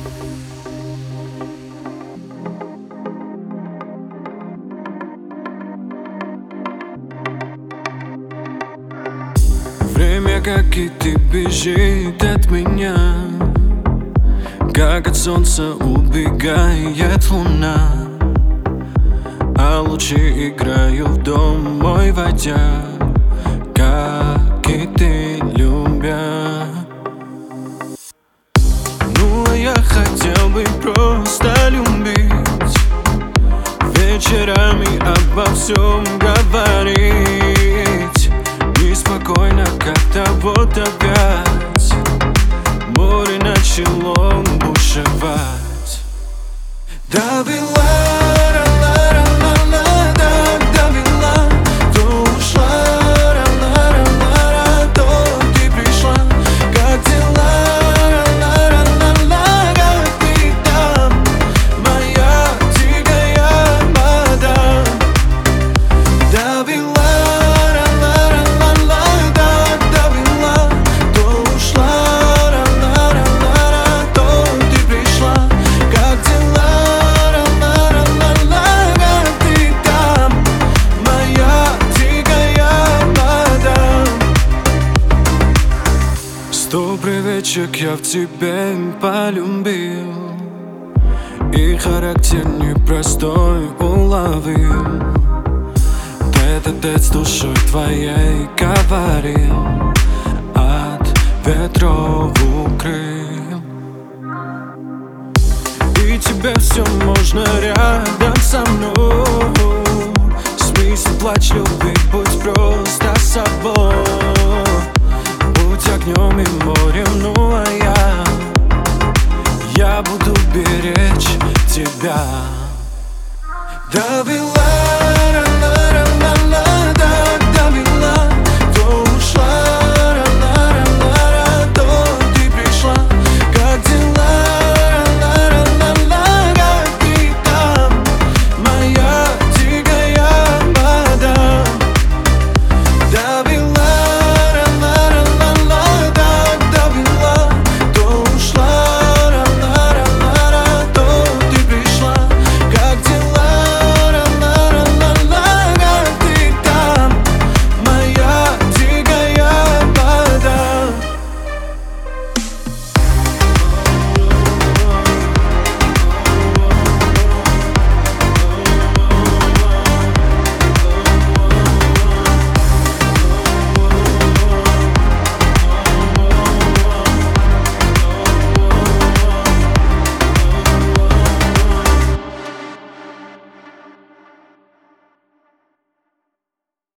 Время, как и ты, бежит от меня, как от солнца убегает луна, а лучи играют в дом мой войдя, как и ты, любя. Ну а я хотел бы просто любить, вечерами обо всем говорить. Неспокойно как-то вот опять море начало бушевать. Довела, так довела, то ушла, то ты пришла. Как дела, как ты там, моя дикая мадам? Довела, сто привычек я в тебе полюбил, и характер непростой уловил. Тет-а-тет с душой твоей говорил, от ветров укрыл. И тебе все можно рядом со мной. Смейся, плачь, любить, будь просто собой. Будь огнем и морем, ну а я буду беречь тебя. Довела.